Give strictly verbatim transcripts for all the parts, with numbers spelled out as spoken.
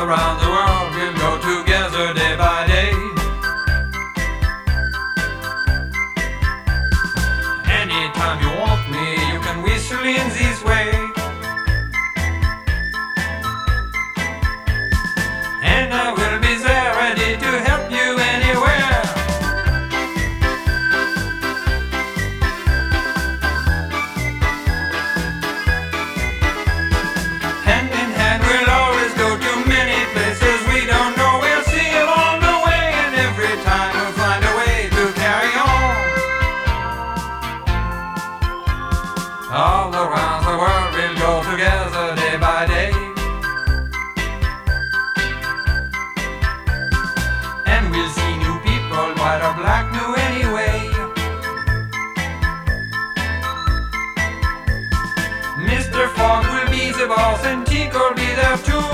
around the world we'll go together day by day. Anytime you want me, you can whistle in this way. And I will be there ready to help you anywhere. Hand in hand we'll always go to many places we don't know. We'll see along the way, and every time we'll find a way to carry on. All around the world we'll go together day by day. And we'll see new people, white or black, new anyway. Mister Fogg will be the boss and Tico will be there too.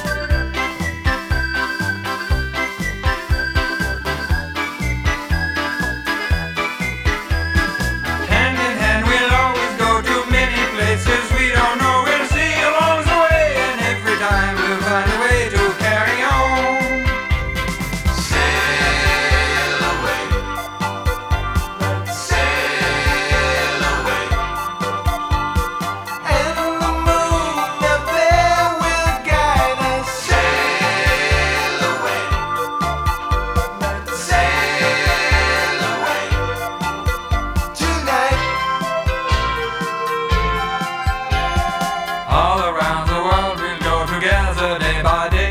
Hand in hand we'll always go to many places we don't know. We'll see along the way, and every time we'll find a way to carry on. Sail away, sail away, and the moon up there will guide us. Sail away, sail away tonight. All around the world we'll go together day by day.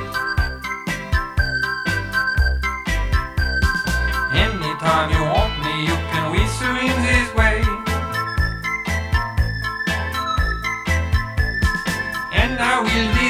Anytime you want me, you can whistle in this way. And I will be